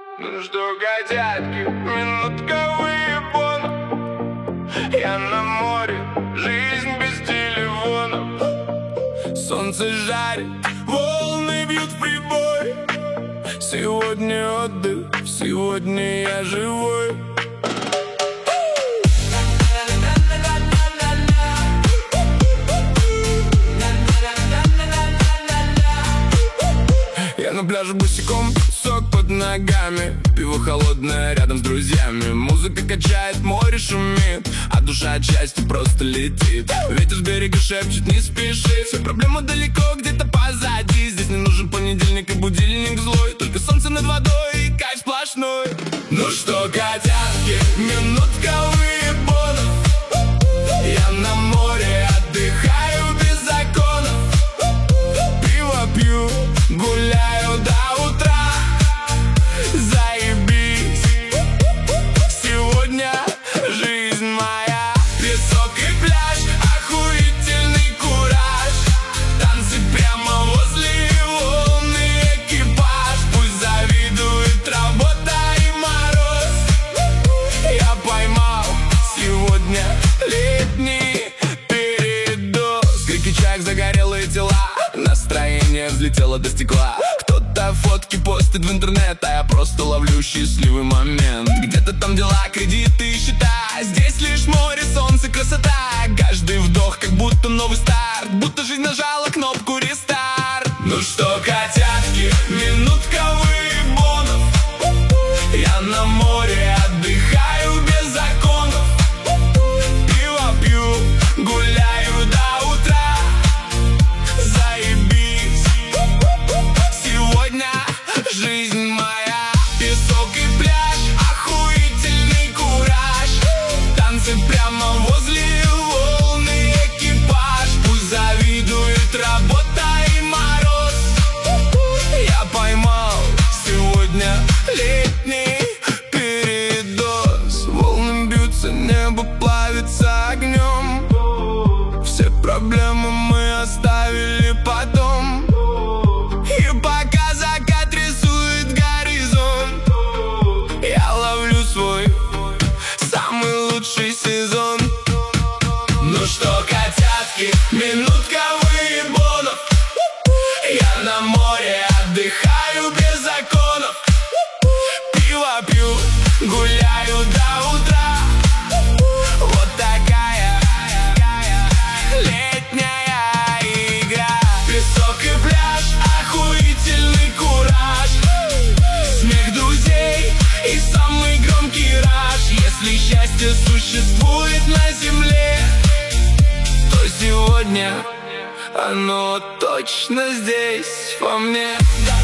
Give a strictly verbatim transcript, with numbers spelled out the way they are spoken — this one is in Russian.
Ну что, котятки, минутка выебона. Я на море, жизнь без телефонов. Солнце жарит, волны бьют в прибой. Сегодня отдых, сегодня я живой. Я на пляже босиком, песок под ногами, пиво холодное рядом с друзьями. Музыка качает, море шумит, а душа от счастья просто летит. Ветер с берега шепчет, не спеши, все проблемы далеко, где-то позади. Здесь не нужен понедельник и будильник злой, только солнце над водой и кайф сплошной. Ну что, котятки, минутка выебонов. Я на море отдыхаю без законов. Пиво пью, гуляю до утра. Заебись, сегодня жизнь моя. Песок и пляж, охуительный кураж. Танцы прямо возле волны, экипаж. Пусть завидует работа и мороз. Я поймал сегодня летний передоз. Крики чаек, загорелые тела, настроение взлетело до стекла. Кто-то фотки постит в интернет, а я просто ловлю счастливый момент. Где-то там дела, кредиты и счета, здесь лишь море, солнце, красота. Каждый вдох как будто новый старт, будто жизнь нажала кнопку рестарт. Ну что, котятки, минутка выебонов. Я на море отдыхаю без законов. Пиво пью, гуляю до утра. Заебись, сегодня жизнь моя. Песок и пляж, охуительный кураж. Танцы прямо возле волны, экипаж. Пусть завидует работа и мороз. Я поймал сегодня летний передоз. Волны бьются, небо плавится огнем. Все проблемы мы оставили потом. И пока закат рисует горизонт, я ловлю свой самый лучший сезон. Ну что, котятки, минутка выебонов. Я на море отдыхаю без законов. Пиво пью, гуляю до утра. Вот такая летняя игра. Песок и пляж, охуительный кураж. Смех друзей и самый громкий раж. Если счастье существует на земле, то сегодня оно точно здесь во мне.